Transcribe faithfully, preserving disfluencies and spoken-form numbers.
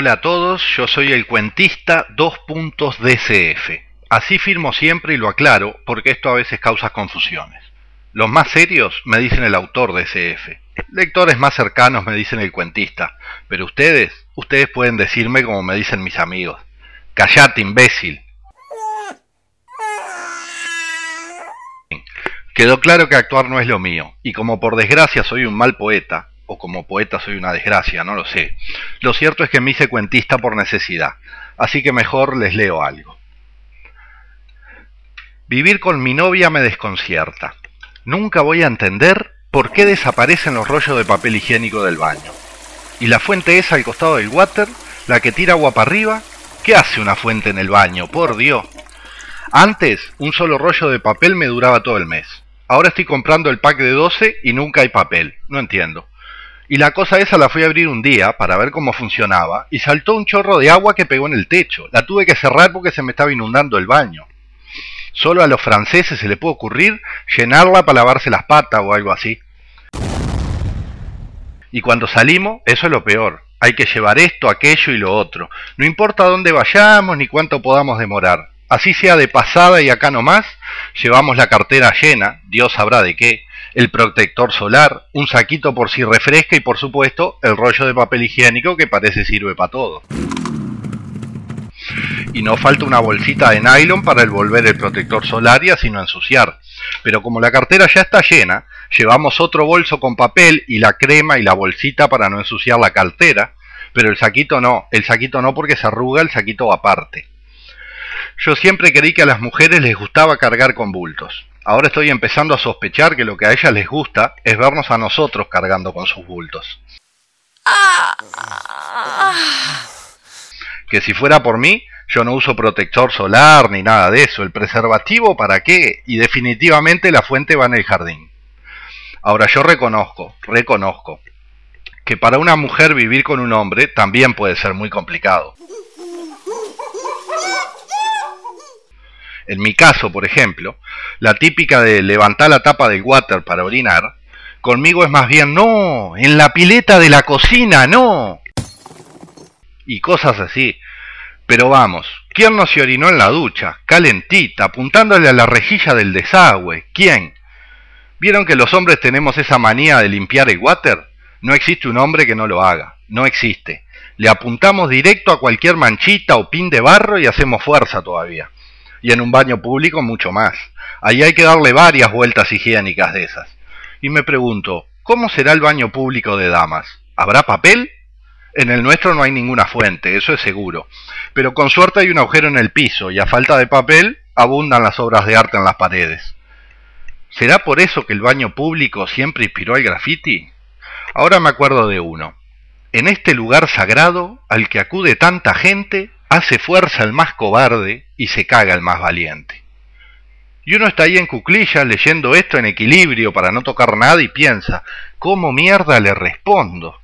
Hola a todos, yo soy el cuentista dos puntos D C F. Así firmo siempre y lo aclaro porque esto a veces causa confusiones. Los más serios me dicen el autor D C F. Lectores más cercanos me dicen el cuentista. Pero ustedes, ustedes pueden decirme como me dicen mis amigos. Callate, imbécil. Quedó claro que actuar no es lo mío, y como por desgracia soy un mal poeta, o como poeta soy una desgracia, no lo sé. Lo cierto es que me hice cuentista por necesidad, así que mejor les leo algo. Vivir con mi novia me desconcierta. Nunca voy a entender por qué desaparecen los rollos de papel higiénico del baño. ¿Y la fuente esa al costado del water? ¿La que tira agua para arriba? ¿Qué hace una fuente en el baño? Por Dios. Antes, un solo rollo de papel me duraba todo el mes. Ahora estoy comprando el pack de doce y nunca hay papel. No entiendo. Y la cosa esa la fui a abrir un día para ver cómo funcionaba y saltó un chorro de agua que pegó en el techo. La tuve que cerrar porque se me estaba inundando el baño. Solo a los franceses se les puede ocurrir llenarla para lavarse las patas o algo así. Y cuando salimos, eso es lo peor. Hay que llevar esto, aquello y lo otro. No importa dónde vayamos ni cuánto podamos demorar. Así sea de pasada y acá nomás, llevamos la cartera llena, Dios sabrá de qué, el protector solar, un saquito por si refresca y por supuesto el rollo de papel higiénico que parece sirve para todo. Y no falta una bolsita de nylon para envolver el protector solar y así no ensuciar. Pero como la cartera ya está llena, llevamos otro bolso con papel y la crema y la bolsita para no ensuciar la cartera, pero el saquito no, el saquito no porque se arruga, el saquito va aparte. Yo siempre creí que a las mujeres les gustaba cargar con bultos. Ahora estoy empezando a sospechar que lo que a ellas les gusta es vernos a nosotros cargando con sus bultos. Que si fuera por mí, yo no uso protector solar ni nada de eso. ¿El preservativo para qué? Y definitivamente la fuente va en el jardín. Ahora yo reconozco, reconozco, que para una mujer vivir con un hombre también puede ser muy complicado. En mi caso, por ejemplo, la típica de levantar la tapa del water para orinar, conmigo es más bien, no, en la pileta de la cocina, no. Y cosas así. Pero vamos, ¿quién no se orinó en la ducha, calentita, apuntándole a la rejilla del desagüe? ¿Quién? ¿Vieron que los hombres tenemos esa manía de limpiar el water? No existe un hombre que no lo haga, no existe. Le apuntamos directo a cualquier manchita o pin de barro y hacemos fuerza todavía. Y en un baño público mucho más. Ahí hay que darle varias vueltas higiénicas de esas. Y me pregunto, ¿cómo será el baño público de damas? ¿Habrá papel? En el nuestro no hay ninguna fuente, eso es seguro. Pero con suerte hay un agujero en el piso y a falta de papel abundan las obras de arte en las paredes. ¿Será por eso que el baño público siempre inspiró al graffiti? Ahora me acuerdo de uno. En este lugar sagrado, al que acude tanta gente, hace fuerza el más cobarde y se caga el más valiente. Y uno está ahí en cuclillas leyendo esto en equilibrio para no tocar nada y piensa, ¿cómo mierda le respondo?